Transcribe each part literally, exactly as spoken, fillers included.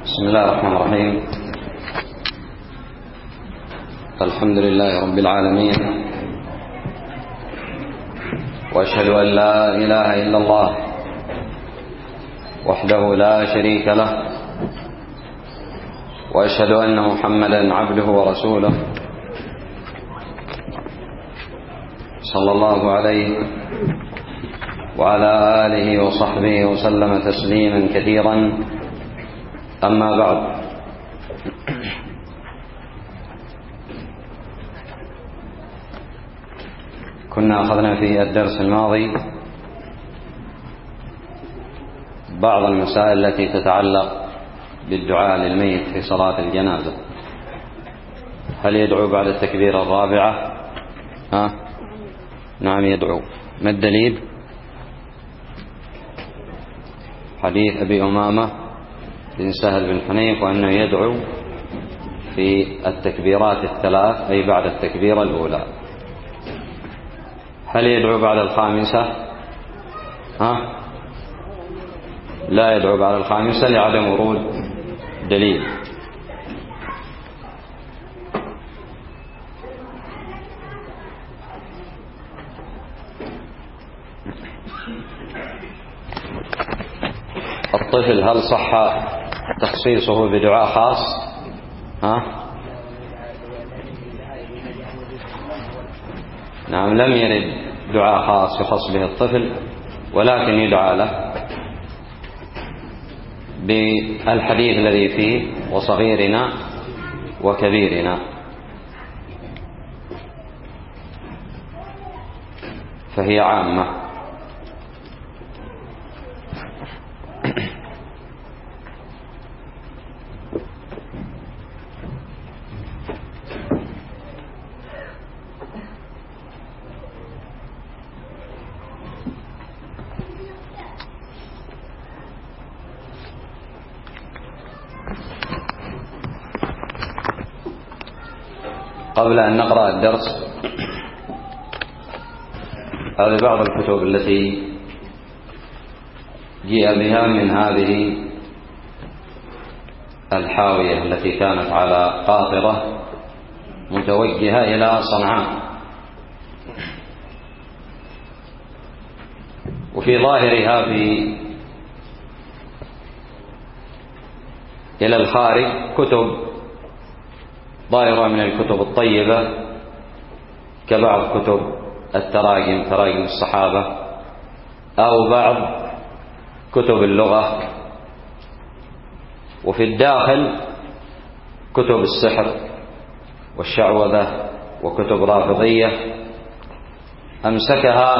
بسم الله الرحمن الرحيم. الحمد لله رب العالمين، وأشهد أن لا إله إلا الله وحده لا شريك له، وأشهد أن محمدا عبده ورسوله صلى الله عليه وعلى آله وصحبه وسلم تسليما كثيرا. أما بعد، كنا أخذنا في الدرس الماضي بعض المسائل التي تتعلق بالدعاء للميت في صلاة الجنازة. هل يدعو بعد التكبيرة الرابعة؟ ها؟ نعم يدعو. ما الدليل؟ حديث أبي أمامة بن سهل بن حنيف وأنه يدعو في التكبيرات الثلاث، أي بعد التكبيرة الأولى. هل يدعو بعد الخامسة؟ ها؟ لا يدعو بعد الخامسة لعدم ورود دليل. الطفل هل صح تخصيصه بدعاء خاص؟ ها؟ نعم، لم يرد دعاء خاص يخص به الطفل، ولكن يدعى له بالحديث الذي فيه وصغيرنا وكبيرنا، فهي عامة. قبل أن نقرأ الدرس، هذه بعض الكتب التي جيء بها من هذه الحاوية التي كانت على قاطرة متوجهة إلى صنعاء، وفي ظاهرها في إلى الخارج كتب ظاهرة من الكتب الطيبة كبعض كتب التراجم، تراجم الصحابة، أو بعض كتب اللغة، وفي الداخل كتب السحر والشعوذة وكتب رافضية أمسكها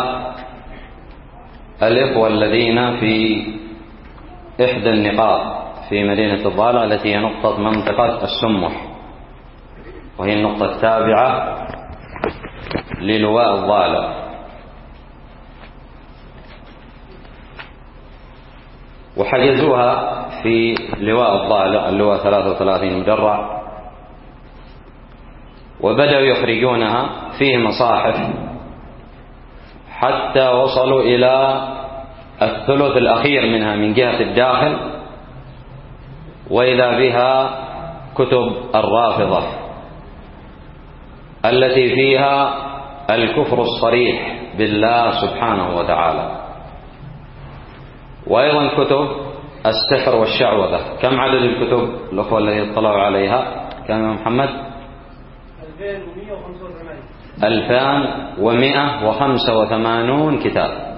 الإخوة الذين في إحدى النقاط في مدينة الضالع التي هي نقطة منطقة السمح، وهي النقطة التابعة للواء الضالع. وحجزوها في لواء الضالع، اللواء ثلاثة وثلاثين مدرع، وبدأوا يخرجونها فيه مصاحف حتى وصلوا إلى الثلث الأخير منها من جهة الداخل، وإذا بها كتب الرافضة التي فيها الكفر الصريح بالله سبحانه وتعالى، وأيضا كتب السحر والشعوذة. كم عدد الكتب الأخوة الذين اطلعوا عليها؟ كم يا محمد؟ ألفان ومئة وخمسة وثمانون كتاب،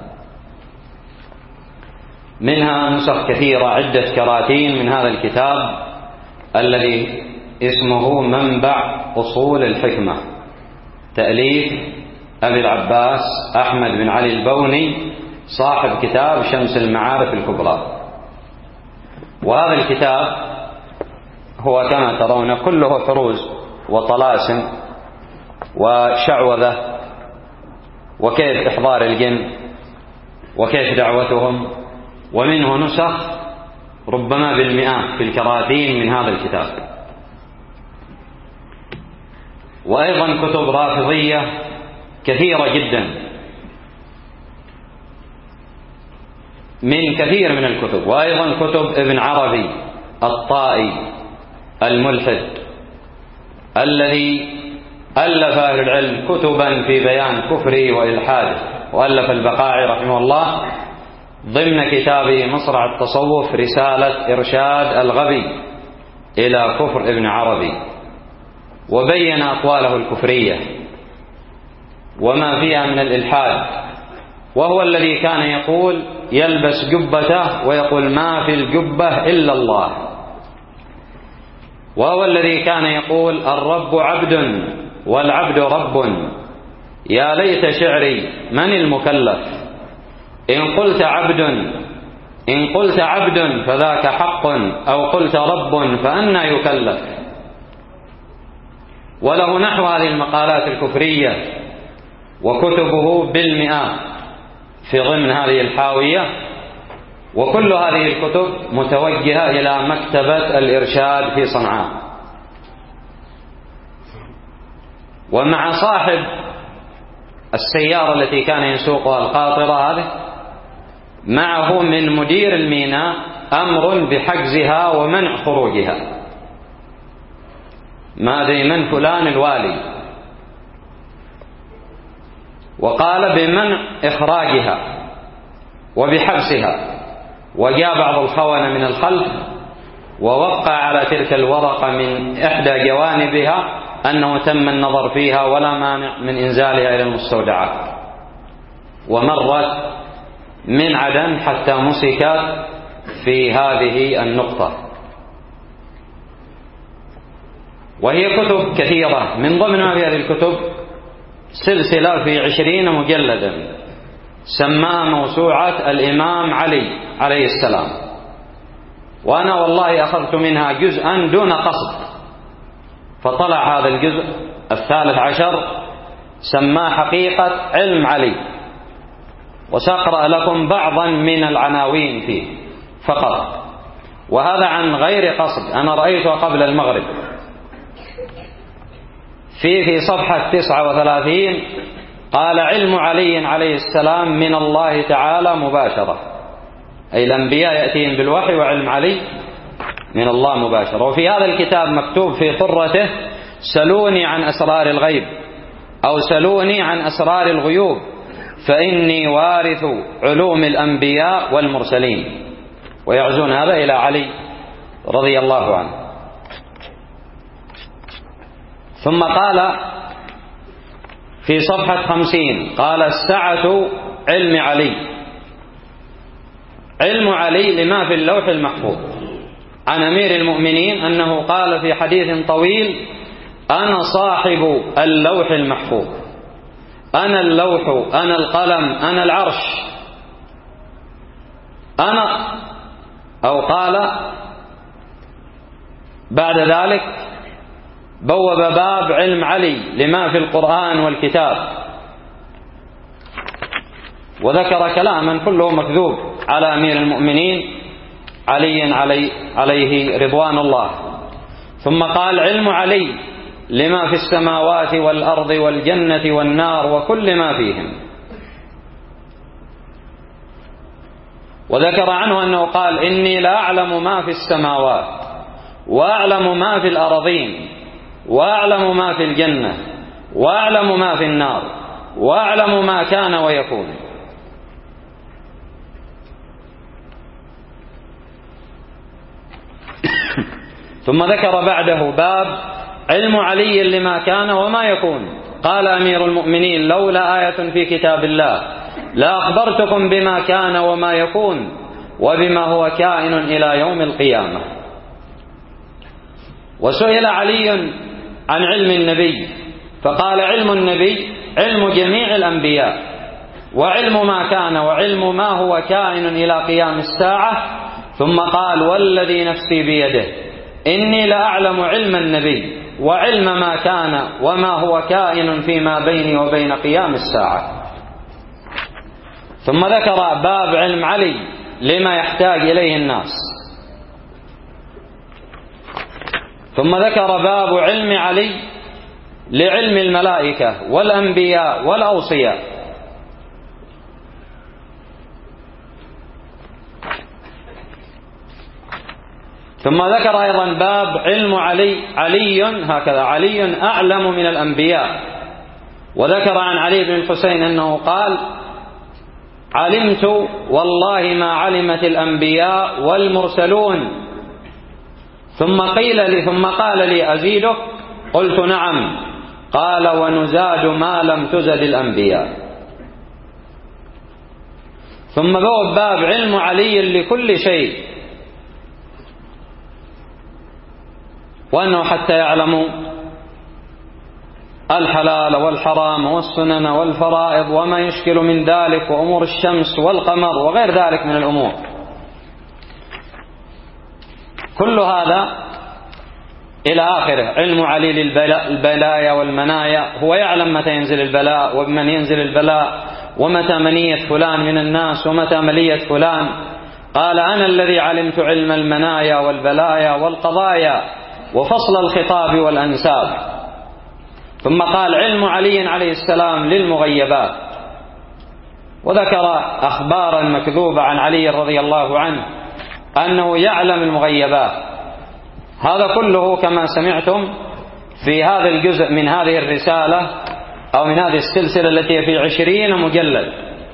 منها نسخ كثيرة، عدة كراتين من هذا الكتاب الذي اسمه منبع أصول الحكمة، تأليف أبي العباس أحمد بن علي البوني صاحب كتاب شمس المعارف الكبرى. وهذا الكتاب هو كما ترون كله حروز وطلاسم وشعوذة وكيف إحضار الجن وكيف دعوتهم، ومنه نسخ ربما بالمئات في الكراتين من هذا الكتاب. وأيضا كتب رافضية كثيرة جدا من كثير من الكتب، وأيضا كتب ابن عربي الطائي الملحد الذي ألف أهل العلم كتبا في بيان كفره وإلحاده، وألف البقاعي رحمه الله ضمن كتابه مصرع التصوف رسالة إرشاد الغبي إلى كفر ابن عربي، وبين أقواله الكفرية وما فيها من الإلحاد. وهو الذي كان يقول يلبس جبته ويقول ما في الجبة إلا الله، وهو الذي كان يقول الرب عبد والعبد رب، يا ليت شعري من المكلف، إن قلت عبد إن قلت عبد فذاك حق، أو قلت رب فأنى يكلف. وله نحو هذه المقالات الكفرية وكتبه بالمئات في ضمن هذه الحاوية، وكل هذه الكتب متوجهة إلى مكتبة الإرشاد في صنعاء. ومع صاحب السيارة التي كان يسوقها القاطرة هذه، معه من مدير الميناء أمر بحجزها ومنع خروجها، ما أدري من فلان الوالي، وقال بمنع إخراجها وبحبسها. وجاء بعض الخونة من الخلف ووقع على تلك الورقة من إحدى جوانبها أنه تم النظر فيها ولا مانع من إنزالها إلى المستودعات، ومرت من عدن حتى مسكت في هذه النقطة. وهي كتب كثيرة، من ضمن ما في هذه الكتب سلسلة في عشرين مجلدا سماها موسوعة الإمام علي عليه السلام، وأنا والله أخذت منها جزءا دون قصد، فطلع هذا الجزء الثالث عشر سماه حقيقة علم علي، وسأقرأ لكم بعضا من العناوين فيه فقط، وهذا عن غير قصد، أنا رأيته قبل المغرب. في في صفحة تسعة وثلاثين قال علم علي عليه السلام من الله تعالى مباشرة، أي الأنبياء يأتيهم بالوحي، وعلم علي من الله مباشرة. وفي هذا الكتاب مكتوب في طرته سلوني عن أسرار الغيب، أو سلوني عن أسرار الغيوب، فإني وارث علوم الأنبياء والمرسلين، ويعزون هذا إلى علي رضي الله عنه. ثم قال في صفحة خمسين قال السعة علم علي، علم علي لما في اللوح المحفوظ، عن أمير المؤمنين أنه قال في حديث طويل أنا صاحب اللوح المحفوظ، أنا اللوح، أنا القلم، أنا العرش، أنا، أو قال بعد ذلك بوب باب علم علي لما في القرآن والكتاب، وذكر كلاما كله مكذوب على أمير المؤمنين علي علي عليه رضوان الله. ثم قال علم علي لما في السماوات والأرض والجنة والنار وكل ما فيهم. وذكر عنه أنه قال إني لا أعلم ما في السماوات، وأعلم ما في الأرضين، وأعلم ما في الجنة، وأعلم ما في النار، وأعلم ما كان ويكون. ثم ذكر بعده باب علم علي لما كان وما يكون. قال أمير المؤمنين لولا آية في كتاب الله لا أخبرتكم بما كان وما يكون وبما هو كائن إلى يوم القيامة. وسئل علي عن علم النبي فقال علم النبي علم جميع الأنبياء، وعلم ما كان وعلم ما هو كائن إلى قيام الساعة. ثم قال والذي نفسي بيده إني لأعلم علم النبي وعلم ما كان وما هو كائن فيما بيني وبين قيام الساعة. ثم ذكر باب علم علي لما يحتاج إليه الناس. ثم ذكر باب علم علي لعلم الملائكة والأنبياء والأوصياء. ثم ذكر أيضا باب علم علي علي هكذا علي أعلم من الأنبياء. وذكر عن علي بن الحسين أنه قال: علمت والله ما علمت الأنبياء والمرسلون. ثم قيل لي ثم قال لي: أزيدك؟ قلت: نعم. قال: ونزاد ما لم تزد الأنبياء. ثم باب علم علي لكل شيء، وأنه حتى يعلموا الحلال والحرام والسنن والفرائض وما يشكل من ذلك وأمور الشمس والقمر وغير ذلك من الأمور. كل هذا إلى آخره. علم علي للبلايا والمنايا، هو يعلم متى ينزل البلاء وبمن ينزل البلاء ومتى منية فلان من الناس ومتى ملية فلان. قال: أنا الذي علمت علم المنايا والبلايا والقضايا وفصل الخطاب والأنساب. ثم قال: علم علي عليه السلام للمغيبات، وذكر أخبارا مكذوبة عن علي رضي الله عنه أنه يعلم المغيبات. هذا كله كما سمعتم في هذا الجزء من هذه الرسالة أو من هذه السلسلة التي في عشرين مجلد،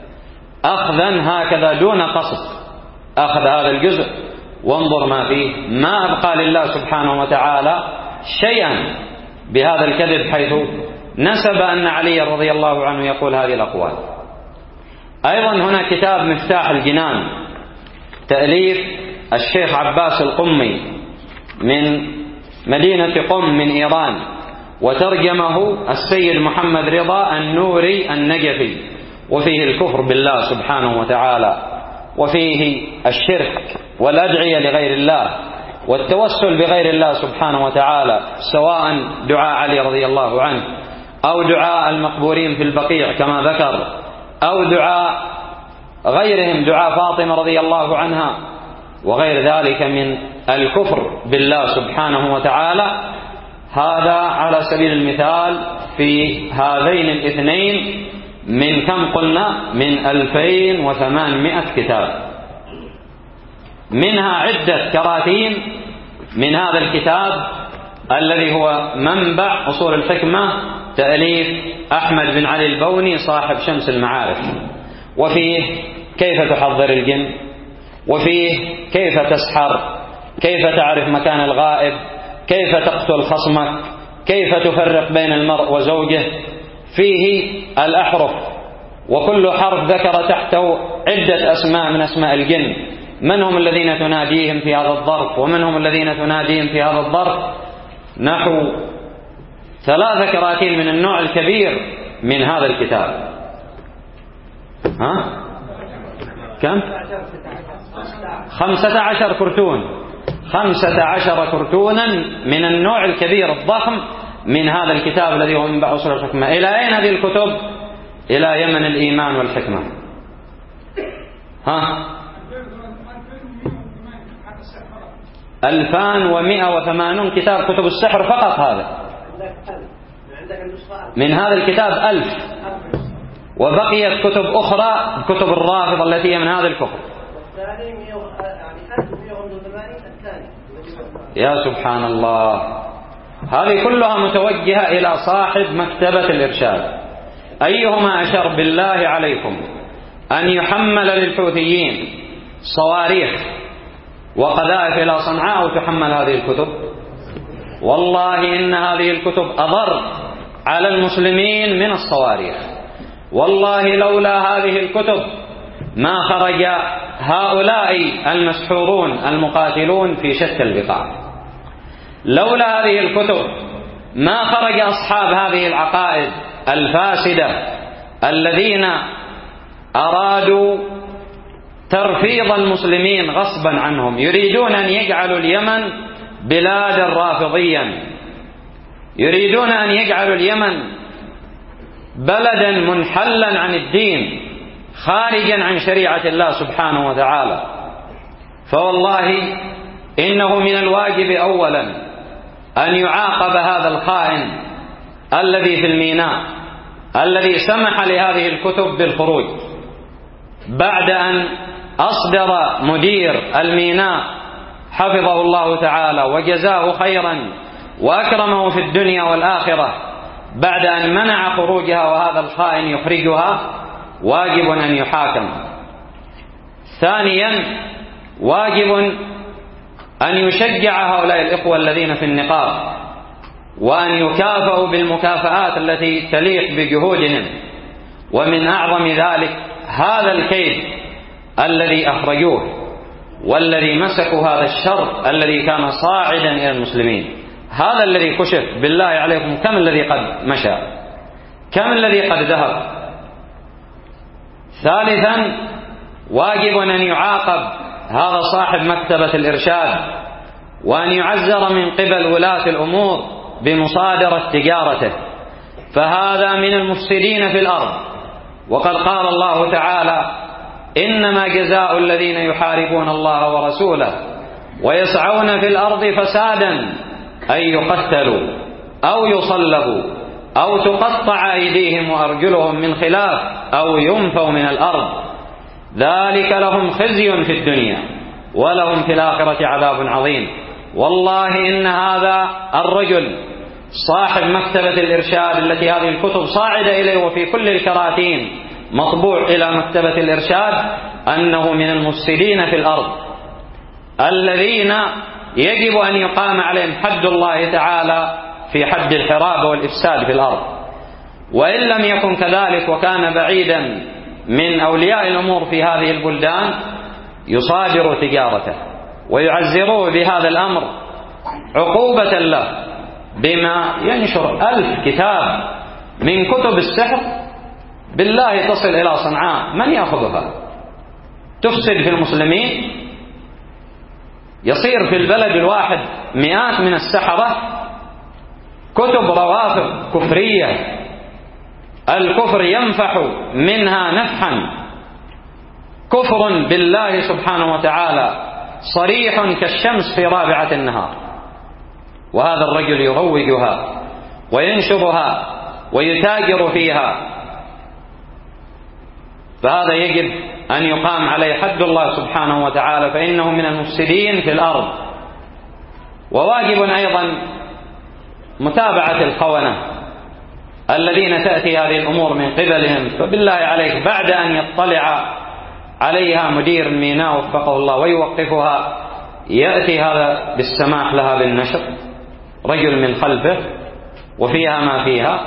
أخذا هكذا دون قصد. أخذ هذا الجزء وانظر ما فيه، ما أبقى لله سبحانه وتعالى شيئا بهذا الكذب، حيث نسب أن علي رضي الله عنه يقول هذه الأقوال. أيضا هنا كتاب مفتاح الجنان، تأليف الشيخ عباس القمي من مدينة قم من إيران، وترجمه السيد محمد رضا النوري النجفي، وفيه الكفر بالله سبحانه وتعالى، وفيه الشرك والأدعية لغير الله والتوسل بغير الله سبحانه وتعالى، سواء دعاء علي رضي الله عنه أو دعاء المقبورين في البقيع كما ذكر، أو دعاء غيرهم، دعاء فاطمة رضي الله عنها وغير ذلك من الكفر بالله سبحانه وتعالى. هذا على سبيل المثال في هذين الاثنين من كم قلنا؟ من ألفين وثمانمائة كتاب، منها عدة كراتين من هذا الكتاب الذي هو منبع أصول الحكمة، تأليف أحمد بن علي البوني صاحب شمس المعارف، وفيه كيف تحضر الجن، وفيه كيف تسحر، كيف تعرف مكان الغائب، كيف تقتل خصمك، كيف تفرق بين المرء وزوجه. فيه الأحرف، وكل حرف ذكر تحته عدة أسماء من أسماء الجن، من هم الذين تناديهم في هذا الظرف ومن هم الذين تناديهم في هذا الظرف. نحو ثلاث كراتين من النوع الكبير من هذا الكتاب. ها؟ كم؟ خمسة عشر كرتون، خمسة عشر كرتونا من النوع الكبير الضخم من هذا الكتاب الذي هو منبع أصول الحكمة. إلى أين هذه الكتب؟ إلى يمن الإيمان والحكمة. ها؟ ألفان ومئة وثمانون كتاب كتب السحر فقط. هذا من هذا الكتاب ألف، وبقيت كتب أخرى كتب الرافضة التي هي من هذا الكفر. يا سبحان الله، هذه كلها متوجهة إلى صاحب مكتبة الإرشاد. أيهما أشر بالله عليكم أن يحمل للحوثيين صواريخ وقذائف إلى صنعاء وتحمل هذه الكتب؟ والله إن هذه الكتب أضر على المسلمين من الصواريخ. والله لولا هذه الكتب ما خرج هؤلاء المسحورون المقاتلون في شتى البقاع. لولا هذه الكتب ما خرج أصحاب هذه العقائد الفاسدة الذين أرادوا ترفيض المسلمين غصبا عنهم، يريدون أن يجعلوا اليمن بلادا رافضيا، يريدون أن يجعلوا اليمن بلدا منحلا عن الدين خارجا عن شريعة الله سبحانه وتعالى. فوالله إنه من الواجب أولا أن يعاقب هذا الخائن الذي في الميناء الذي سمح لهذه الكتب بالخروج بعد أن أصدر مدير الميناء حفظه الله تعالى وجزاه خيرا وأكرمه في الدنيا والآخرة بعد أن منع خروجها وهذا الخائن يخرجها، واجب أن يحاكم. ثانيا، واجب أن يشجع هؤلاء الإخوة الذين في النقاب وأن يكافئوا بالمكافآت التي تليق بجهودهم. ومن أعظم ذلك هذا الكيد الذي أخرجوه والذي مسكوا هذا الشر الذي كان صاعدا إلى المسلمين، هذا الذي كشف. بالله عليكم كم الذي قد مشى، كم الذي قد ذهب. ثالثا، واجب أن يعاقب هذا صاحب مكتبة الإرشاد وأن يعزر من قبل ولاة الأمور بمصادرة تجارته، فهذا من المفسدين في الأرض. وقد قال الله تعالى: إنما جزاء الذين يحاربون الله ورسوله ويسعون في الأرض فسادا أن يقتلوا أو يصلبوا أو تقطع أيديهم وأرجلهم من خلاف أو ينفوا من الأرض، ذلك لهم خزي في الدنيا ولهم في الآخرة عذاب عظيم. والله إن هذا الرجل صاحب مكتبة الإرشاد التي هذه الكتب صاعدة إليه وفي كل الكراتين مطبوع إلى مكتبة الإرشاد، أنه من المفسدين في الأرض الذين يجب أن يقام عليهم حد الله تعالى في حد الحرابة والإفساد في الأرض. وإن لم يكن كذلك وكان بعيدا من أولياء الأمور في هذه البلدان، يصادر تجارته ويعزروه بهذا الأمر عقوبة له، بما ينشر ألف كتاب من كتب السحر بالله تصل إلى صنعاء، من يأخذها؟ تفسد في المسلمين. يصير في البلد الواحد مئات من السحرة، كتب روافض كفرية الكفر ينفح منها نفحا، كفر بالله سبحانه وتعالى صريح كالشمس في رابعة النهار، وهذا الرجل يروجها وينشرها ويتاجر فيها، فهذا يجب أن يقام عليه حد الله سبحانه وتعالى، فإنه من المفسدين في الأرض. وواجب أيضا متابعة الخونة الذين تأتي هذه الأمور من قبلهم، فبالله عليك بعد أن يطلع عليها مدير الميناء وفقه الله ويوقفها، يأتي هذا بالسماح لها بالنشر، رجل من خلفه وفيها ما فيها.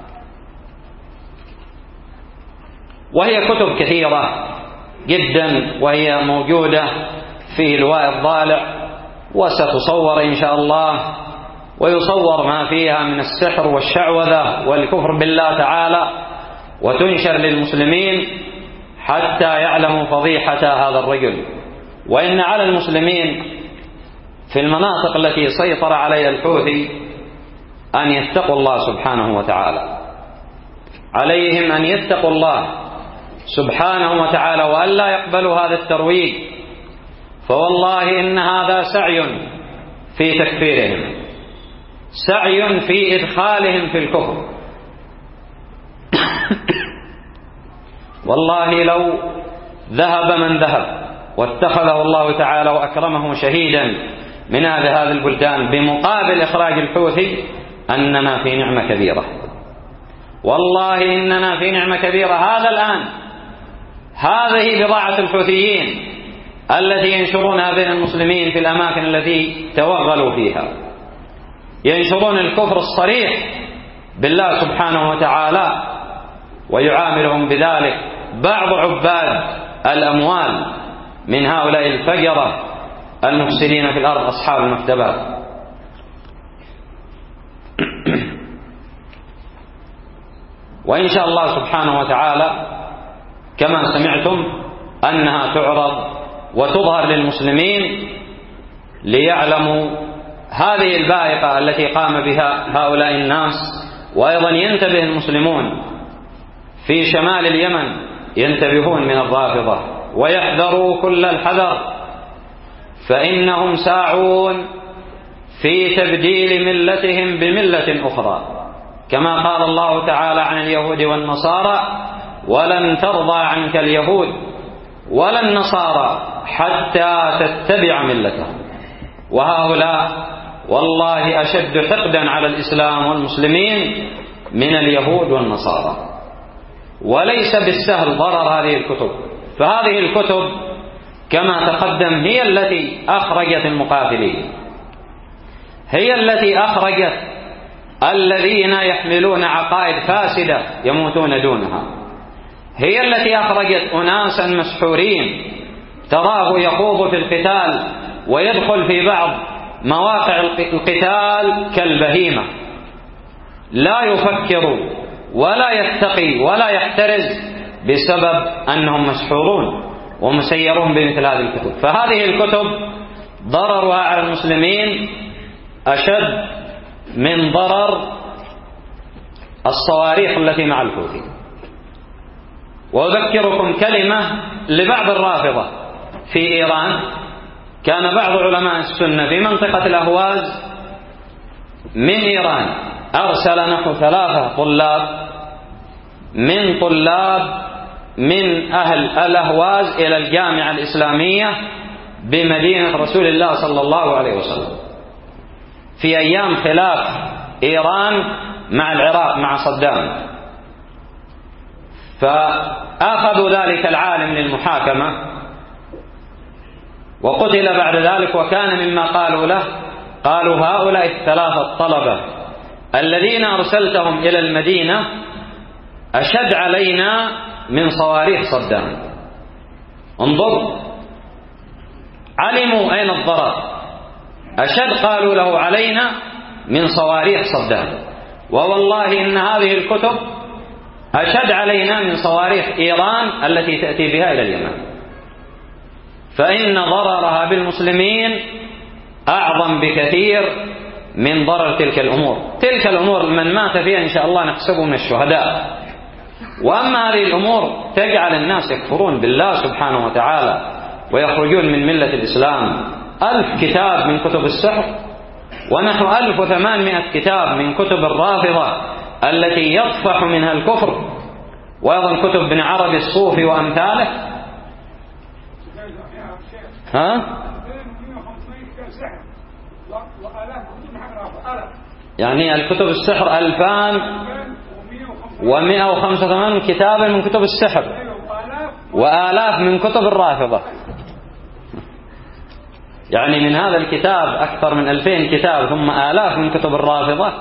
وهي كتب كثيرة جدا وهي موجودة في لواء الضالع، وستصور إن شاء الله، ويصور ما فيها من السحر والشعوذة والكفر بالله تعالى، وتنشر للمسلمين حتى يعلموا فضيحة هذا الرجل. وإن على المسلمين في المناطق التي سيطر عليها الحوثي أن يتقوا الله سبحانه وتعالى، عليهم أن يتقوا الله سبحانه وتعالى وأن لا يقبلوا هذا الترويج، فوالله إن هذا سعي في تكفيرهم، سعي في إدخالهم في الكفر. والله لو ذهب من ذهب واتخذه الله تعالى وأكرمه شهيدا من أهل هذه البلدان بمقابل إخراج الحوثي، أننا في نعمة كبيرة، والله إننا في نعمة كبيرة. هذا الآن هذه بضاعة الحوثيين التي ينشرونها بين المسلمين في الأماكن التي توغلوا فيها، ينشرون الكفر الصريح بالله سبحانه وتعالى، ويعاملهم بذلك بعض عباد الأموال من هؤلاء الفجرة المفسدين في الأرض أصحاب المكتبات. وإن شاء الله سبحانه وتعالى كما سمعتم أنها تعرض وتظهر للمسلمين ليعلموا هذه البائقة التي قام بها هؤلاء الناس. وأيضا ينتبه المسلمون في شمال اليمن، ينتبهون من الرافضة ويحذروا كل الحذر، فإنهم ساعون في تبديل ملتهم بملة أخرى، كما قال الله تعالى عن اليهود والنصارى: ولن ترضى عنك اليهود ولا النصارى حتى تتبع ملتهم. وهؤلاء والله أشد حقدا على الإسلام والمسلمين من اليهود والنصارى. وليس بالسهل ضرر هذه الكتب، فهذه الكتب كما تقدم هي التي أخرجت المقاتلين، هي التي أخرجت الذين يحملون عقائد فاسدة يموتون دونها، هي التي أخرجت أناسا مسحورين تراه يخوض في القتال ويدخل في بعض مواقع القتال كالبهيمة، لا يفكر ولا يتقي ولا يحترز بسبب أنهم مسحورون ومسيرون بمثل هذه الكتب. فهذه الكتب ضررها على المسلمين أشد من ضرر الصواريخ التي مع الحوثي. وأذكركم كلمة لبعض الرافضة في إيران. كان بعض علماء السنة في منطقة الأهواز من إيران أرسل نحو ثلاثة طلاب من طلاب من أهل الأهواز إلى الجامعة الإسلامية بمدينة رسول الله صلى الله عليه وسلم في أيام خلاف إيران مع العراق مع صدام. فأخذوا ذلك العالم للمحاكمة وقتل بعد ذلك. وكان مما قالوا له، قالوا هؤلاء الثلاثة الطلبة الذين أرسلتهم إلى المدينة أشد علينا من صواريخ صدام. انظر، علموا أين الضرر، أشد قالوا له علينا من صواريخ صدام. ووالله إن هذه الكتب أشد علينا من صواريخ إيران التي تأتي بها إلى اليمن. فإن ضررها بالمسلمين أعظم بكثير من ضرر تلك الأمور. تلك الأمور من مات فيها إن شاء الله نحسبه من الشهداء. وأما هذه الأمور تجعل الناس يكفرون بالله سبحانه وتعالى ويخرجون من ملة الإسلام. ألف كتاب من كتب السحر ونحو ألف وثمانمائة كتاب من كتب الرافضة التي يطفح منها الكفر، وأيضا كتب ابن عربي الصوفي وأمثاله. ها؟ يعني الكتب السحر ألفان ومئة وخمسة وثمانين كتابا من كتب السحر وآلاف من كتب الرافضة. يعني من هذا الكتاب أكثر من ألفين كتاب ثم آلاف من كتب الرافضة.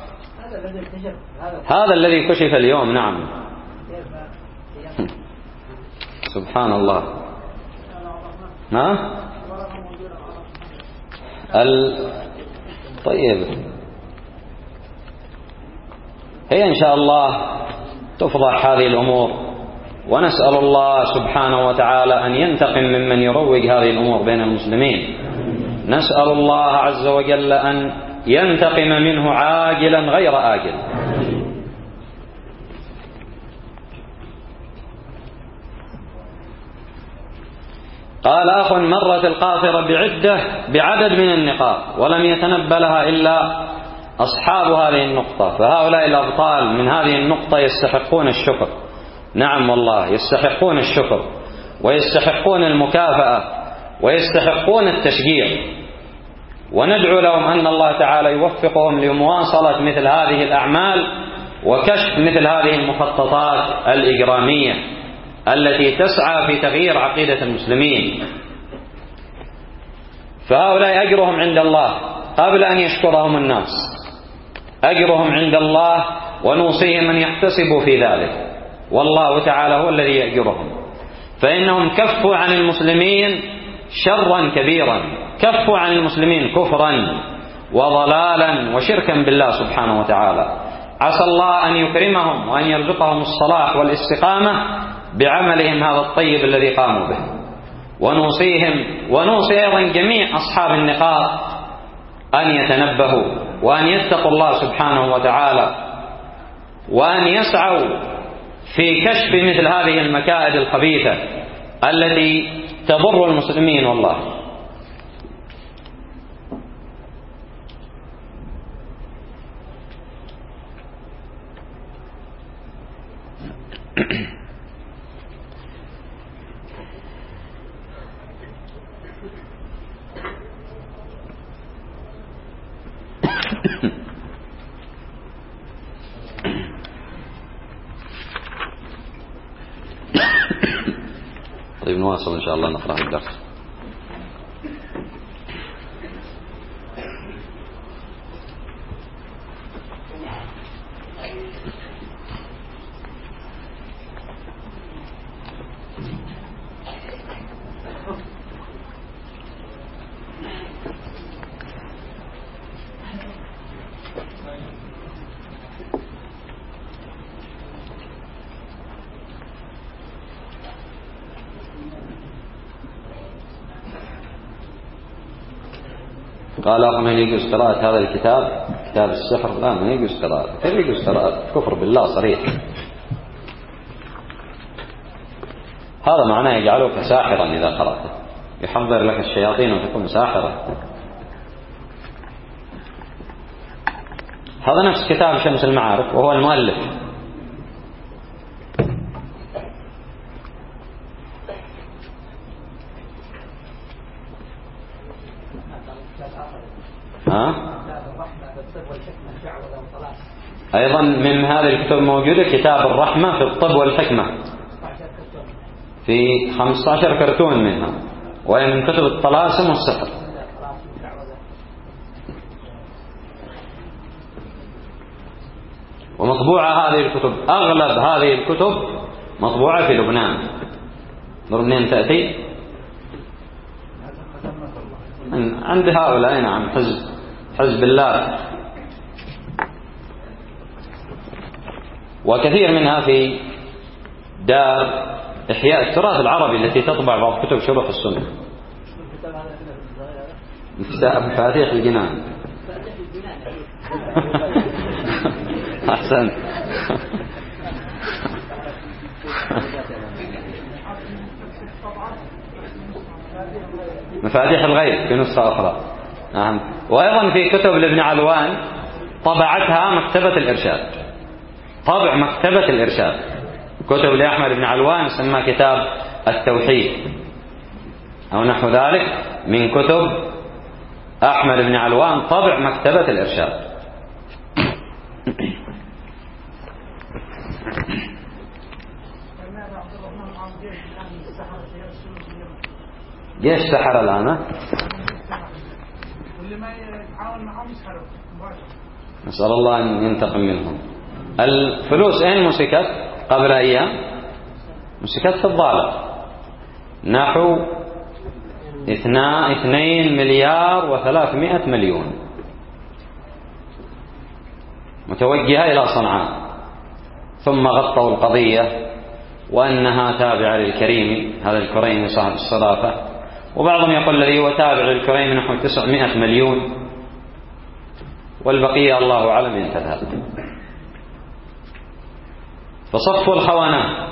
هذا الذي كشف اليوم. نعم سبحان الله. ها؟ ال... طيب هي إن شاء الله تفضح هذه الأمور، ونسأل الله سبحانه وتعالى أن ينتقم ممن يروج هذه الأمور بين المسلمين. نسأل الله عز وجل أن ينتقم منه عاجلا غير آجل. قال أخ مرت القاصرة بعدة بعدد من النقاط ولم يتنبه لها إلا أصحاب هذه النقطة، فهؤلاء الأبطال من هذه النقطة يستحقون الشكر. نعم والله يستحقون الشكر ويستحقون المكافأة ويستحقون التشجيع، وندعو لهم أن الله تعالى يوفقهم لمواصلة مثل هذه الأعمال وكشف مثل هذه المخططات الإجرامية التي تسعى في تغيير عقيدة المسلمين. فهؤلاء أجرهم عند الله قبل أن يشكرهم الناس، أجرهم عند الله ونوصيهم أن يحتسبوا في ذلك، والله تعالى هو الذي يأجرهم. فإنهم كفوا عن المسلمين شرا كبيرا، كفوا عن المسلمين كفرا وضلالا وشركا بالله سبحانه وتعالى. عسى الله أن يكرمهم وأن يرزقهم الصلاح والاستقامة بعملهم هذا الطيب الذي قاموا به. ونوصيهم ونوصي أيضا جميع أصحاب النقاط أن يتنبهوا وأن يتقوا الله سبحانه وتعالى وأن يسعوا في كشف مثل هذه المكائد الخبيثة التي تضر المسلمين. والله طيب نواصل إن شاء الله نقرأ الدرس. قال أخي من يجوز قراءة هذا الكتاب كتاب السحر؟ لا، ما يجوز قراءة. كيف يجوز قراءة؟ كفر بالله صريح. هذا معناه يجعلك ساحرا إذا قرأته، يحضر لك الشياطين وتكون ساحرا. هذا نفس كتاب شمس المعارف وهو المؤلف. ها؟ أيضا من هذه الكتب موجودة كتاب الرحمة في الطب والحكمة، في خمسة عشر كرتون منها، وهي من كتب الطلاسم والسحر. ومطبوعة هذه الكتب، أغلب هذه الكتب مطبوعة في لبنان. لبنان تأتي عند هؤلاء، نعم، حزب حزب الله. وكثير منها في دار إحياء التراث العربي التي تطبع بعض كتب شروح السنة. مفاتيح الجنان. أحسن. مفاتيح الغيب في نسخة أخرى. نعم. وأيضا في كتب لابن علوان طبعتها مكتبة الإرشاد، طبع مكتبة الإرشاد. كتب لأحمد بن علوان سمى كتاب التوحيد أو نحو ذلك من كتب أحمد بن علوان، طبع مكتبة الإرشاد. جيش سحر الآن، نسأل الله أن ينتقم منهم. الفلوس أين مسكت قبل أيام؟ مسكت في الضالة، نحو اثنين مليار وثلاثمائة مليون، متوجهة إلى صنعاء. ثم غطوا القضية وأنها تابعة للكريمي، هذا الكريمي صاحب الصرافة، وبعضهم يقول الذي هو تابع للكريمي نحو تسعمائة مليون، والبقية الله أعلم أين تذهب. فصفوا الخونة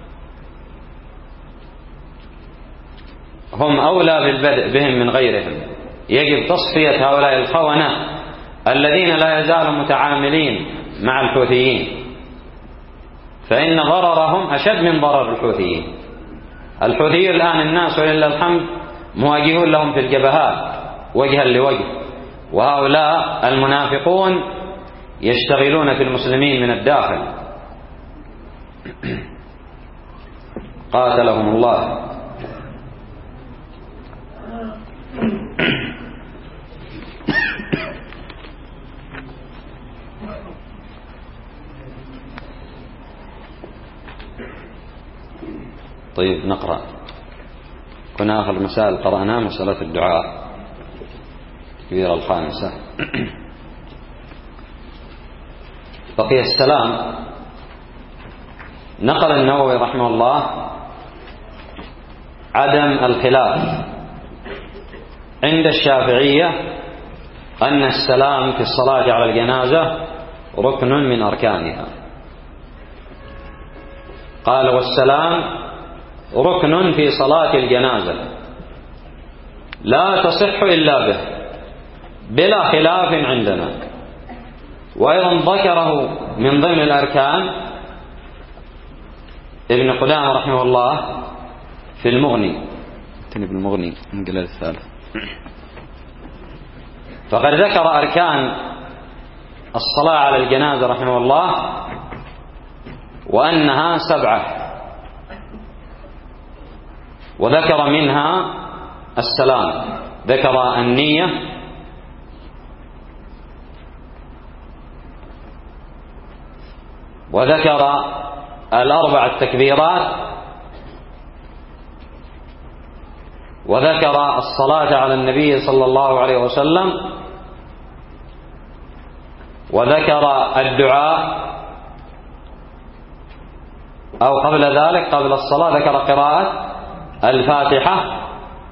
هم أولى بالبدء بهم من غيرهم. يجب تصفية هؤلاء الخونة الذين لا يزالوا متعاملين مع الحوثيين، فإن ضررهم أشد من ضرر الحوثيين. الحوثيين الآن الناس ولله الحمد مواجهون لهم في الجبهات وجها لوجه، وهؤلاء المنافقون يشتغلون في المسلمين من الداخل. قاتلهم الله. طيب نقرأ. كنا آخر مسائل قرأناها مسألة الدعاء الكبيرة الخامسة. بقي السلام. نقل النووي رحمه الله عدم الخلاف عند الشافعية أن السلام في الصلاة على الجنازة ركن من أركانها. قال والسلام ركن في صلاة الجنازة لا تصح إلا به بلا خلاف عندنا. وأيضا ذكره من ضمن الأركان ابن قدامة رحمه الله في المغني، تني بالمغني من قلال الثالث. فقد ذكر أركان الصلاة على الجنازة رحمه الله وأنها سبعة، وذكر منها السلام، ذكر النية وذكر الأربع التكبيرات وذكر الصلاة على النبي صلى الله عليه وسلم وذكر الدعاء، أو قبل ذلك قبل الصلاة ذكر قراءة الفاتحة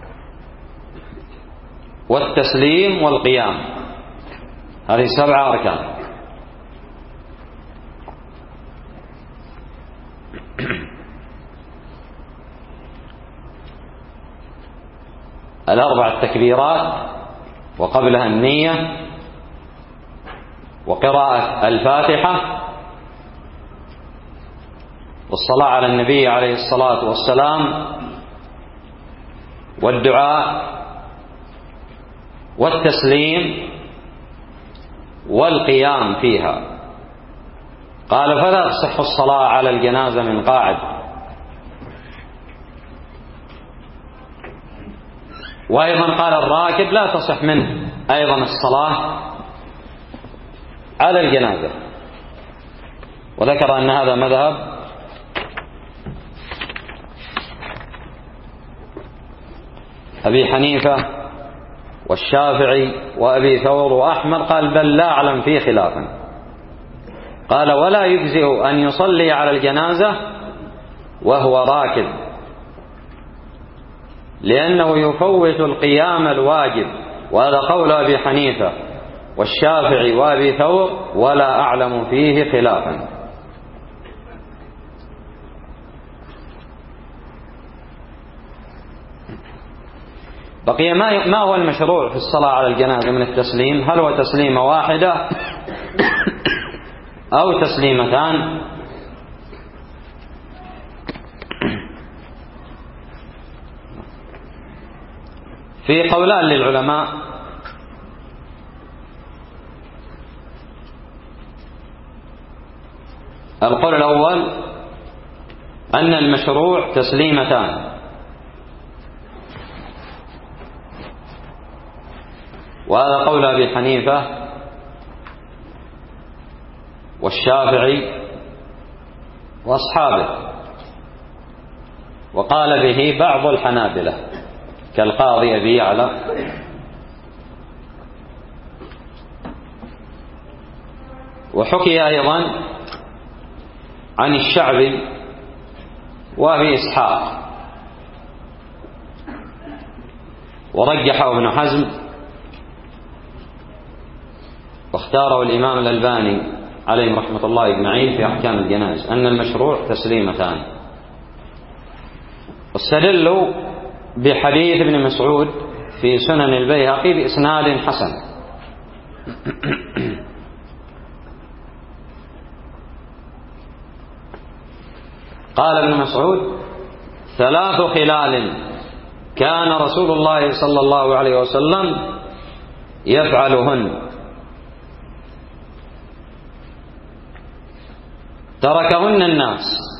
والتسليم والقيام. هذه سبعة أركان. الأربع التكبيرات وقبلها النية وقراءة الفاتحة والصلاة على النبي عليه الصلاة والسلام والدعاء والتسليم والقيام فيها. قال فلا تصح الصلاة على الجنازة من قاعد. وأيضا قال الراكب لا تصح منه أيضا الصلاة على الجنازة، وذكر أن هذا مذهب أبي حنيفة والشافعي وأبي ثور وأحمد. قال بل لا أعلم فيه خلافا. قال ولا يجزئ أن يصلي على الجنازة وهو راكب، لأنه يفوت القيام الواجب، وهذا قول أبي حنيفة والشافعي وأبي ثور ولا أعلم فيه خلافا. بقي ما هو المشروع في الصلاة على الجنازة من التسليم؟ هل هو تسليمة واحدة أو تسليمتان؟ في قولان للعلماء. القول الأول أن المشروع تسليمتان، وهذا قول أبي حنيفة والشافعي وأصحابه، وقال به بعض الحنابلة كالقاضي أبي يعلى. وحكي أيضا عن الشعبي وأبي إسحاق، ورجحه ابن حزم واختاره الإمام الألباني عليه رحمة الله أجمعين في أحكام الجنائز أن المشروع تسليمتان. واستدلوا بحديث ابن مسعود في سنن البيهقي بإسناد حسن. قال ابن مسعود ثلاث خلال كان رسول الله صلى الله عليه وسلم يفعلهن تركهن الناس.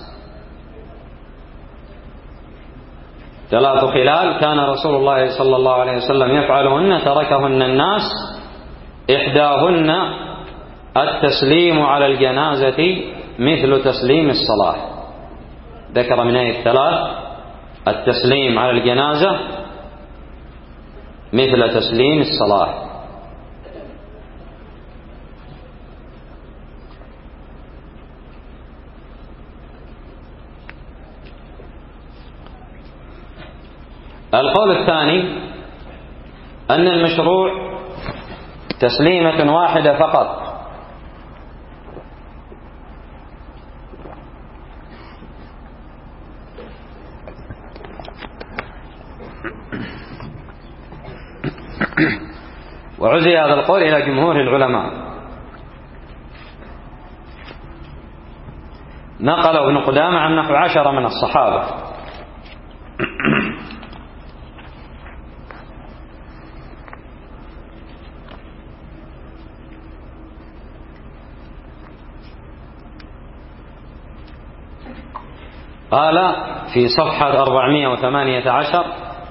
ثلاث خلال كان رسول الله صلى الله عليه وسلم يفعلهن تركهن الناس. إحداهن التسليم على الجنازة مثل تسليم الصلاة. ذكر من هذه الثلاث التسليم على الجنازة مثل تسليم الصلاة. القول الثاني أن المشروع تسليمة واحدة فقط، وعزي هذا القول إلى جمهور العلماء. نقل ابن قدامة عن نحو عشرة من الصحابة. قال في صفحة أربعمائة وثمانية عشر: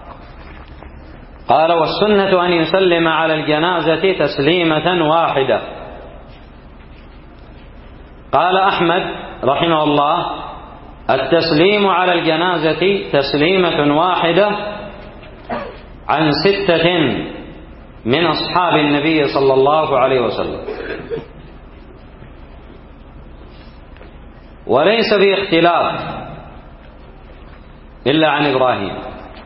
قال: والسنة أن يسلم على الجنازة تسليمة واحدة. قال أحمد رحمه الله: التسليم على الجنازة تسليمة واحدة عن ستة من أصحاب النبي صلى الله عليه وسلم، وليس في اختلاف إلا عن إبراهيم.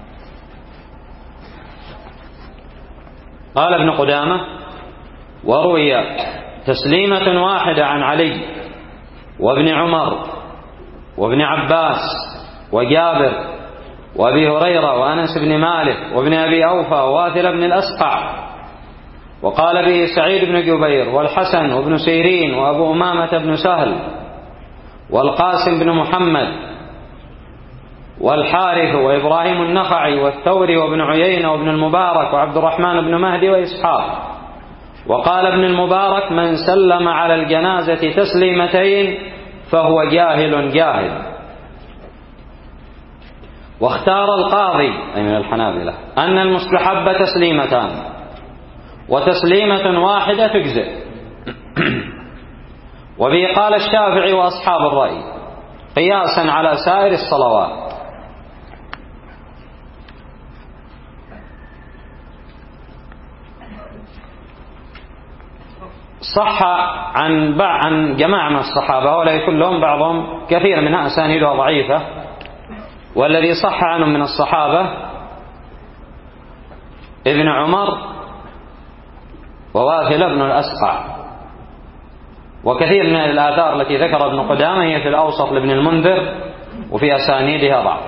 قال ابن قدامة: وروي تسليمة واحدة عن علي وابن عمر وابن عباس وجابر وابي هريرة وأنس بن مالك وابن أبي أوفى وواثل بن الأسقع، وقال به سعيد بن جبير والحسن وابن سيرين وأبو أمامة بن سهل والقاسم بن محمد والحارث وإبراهيم النخعي والثوري وابن عيينة وابن المبارك وعبد الرحمن بن مهدي وإسحاق. وقال ابن المبارك: من سلم على الجنازة تسليمتين فهو جاهل جاهل. واختار القاضي أي من الحنابلة أن المستحب تسليمتان، وتسليمة واحدة تجزئ. وبه قال الشافعي وأصحاب الرأي قياسا على سائر الصلوات. صح عن عن جماعة من الصحابة، ولا كلهم، بعضهم كثير منها أسانيدها ضعيفة، والذي صح عنهم من الصحابة ابن عمر وواثل بن الأسقع. وكثير من الآثار التي ذكر ابن قدامة هي في الأوسط لابن المنذر وفي أسانيدها ضعف.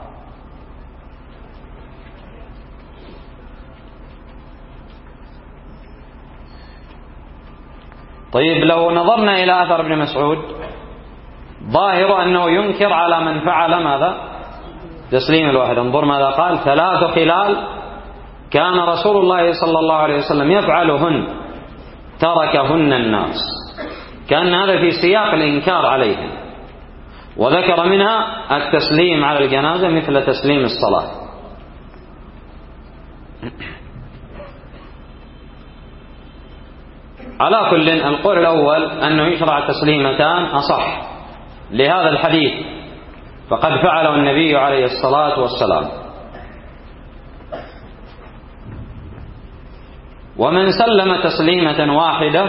طيب، لو نظرنا إلى أثر ابن مسعود ظاهر أنه ينكر على من فعل ماذا؟ تسليم الواحد. انظر ماذا قال: ثلاث خلال كان رسول الله صلى الله عليه وسلم يفعلهن تركهن الناس. كان هذا في سياق الإنكار عليهم، وذكر منها التسليم على الجنازة مثل تسليم الصلاة. على كل، القول الأول أنه يشرع تسليمتان أصح لهذا الحديث، فقد فعله النبي عليه الصلاة والسلام. ومن سلم تسليمة واحدة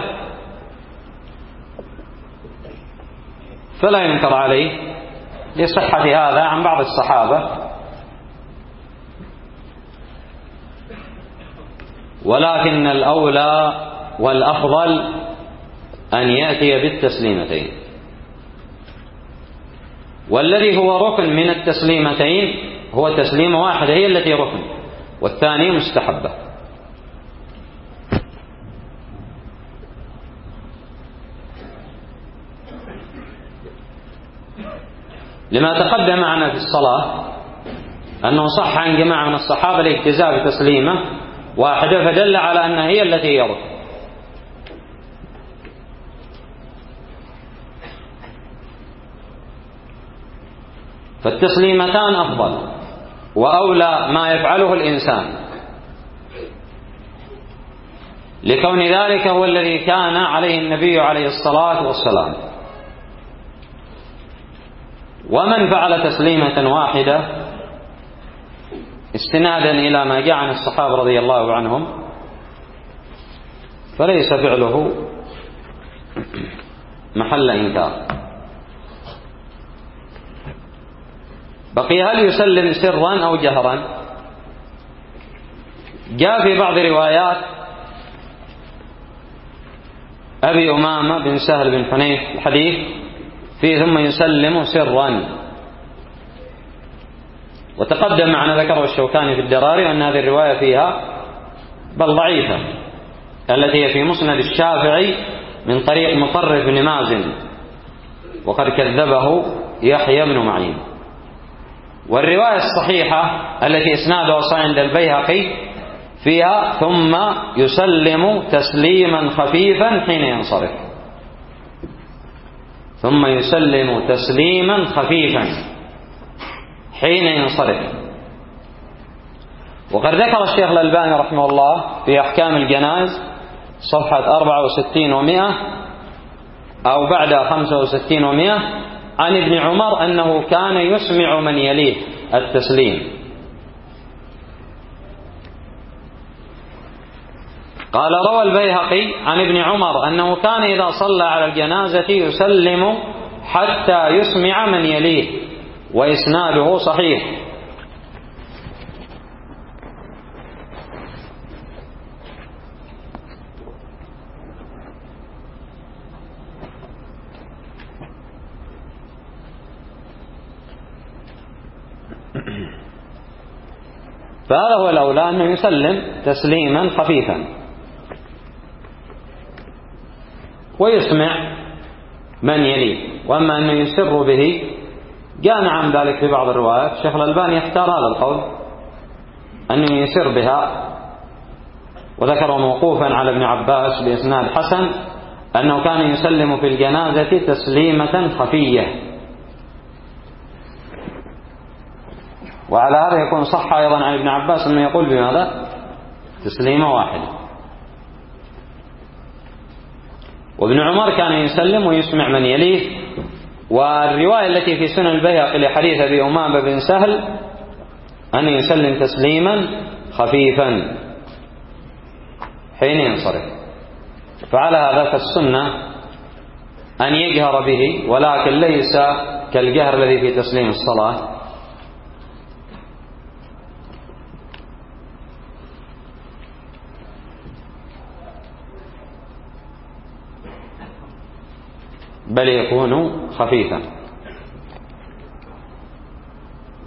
فلا ينكر عليه لصحة هذا عن بعض الصحابة، ولكن الأولى والأفضل أن يأتي بالتسليمتين، والذي هو ركن من التسليمتين هو تسليمة واحدة هي التي ركن، والثانية مستحبة. لما تقدم معنا في الصلاة أنه صح عن جماعة من الصحابة الاجتزاء بتسليمة واحدة، فدل على أنها هي التي يرد. فالتسليمتان أفضل وأولى ما يفعله الإنسان، لكون ذلك هو الذي كان عليه النبي عليه الصلاة والسلام. ومن فعل تسليمة واحدة استنادا إلى ما جاء عن الصحابة رضي الله عنهم فليس فعله محل إنكار. بقي هل يسلم سرا أو جهرا؟ جاء في بعض روايات أبي أمامة بن سهل بن حنيف الحديث فيه ثم يسلم سرا، وتقدم معنا ذكره الشوكاني في الدراري أن هذه الرواية فيها بل ضعيفة، التي هي في مسند الشافعي من طريق مطرف بن مازن، وقد كذبه يحيى بن معين. والرواية الصحيحة التي إسنادها صحيح عند البيهقي فيها ثم يسلم تسليما خفيفا حين ينصرف، ثم يسلم تسليما خفيفا حين ينصرف. وقد ذكر الشيخ الألباني رحمه الله في أحكام الجنائز صفحة أربعة وستين ومئة أو بعد خمسة وستين ومئة عن ابن عمر أنه كان يسمع من يليه التسليم. قال روى البيهقي عن ابن عمر أنه كان إذا صلى على الجنازة يسلم حتى يسمع من يليه، وإسناده صحيح. فهذا هو الأولى، أنه يسلم تسليما خفيفا ويسمع من يليه. وأما أنه يسر به جاء عن ذلك في بعض الروايات. الشيخ الألباني اختار هذا القول أنه يسر بها، وذكر موقوفا على ابن عباس بإسناد حسن أنه كان يسلم في الجنازة تسليمة خفية. وعلى هذا يكون صح أيضا عن ابن عباس أنه يقول بماذا؟ تسليمة واحدة. وابن عمر كان يسلم ويسمع من يليه. والرواية التي في سنن البيهقي لحديث أبي أمامة بن سهل أن يسلم تسليما خفيفا حين ينصرف. فعلى هذا فالسنة أن يجهر به، ولكن ليس كالجهر الذي في تسليم الصلاة. بل يكون خفيفا.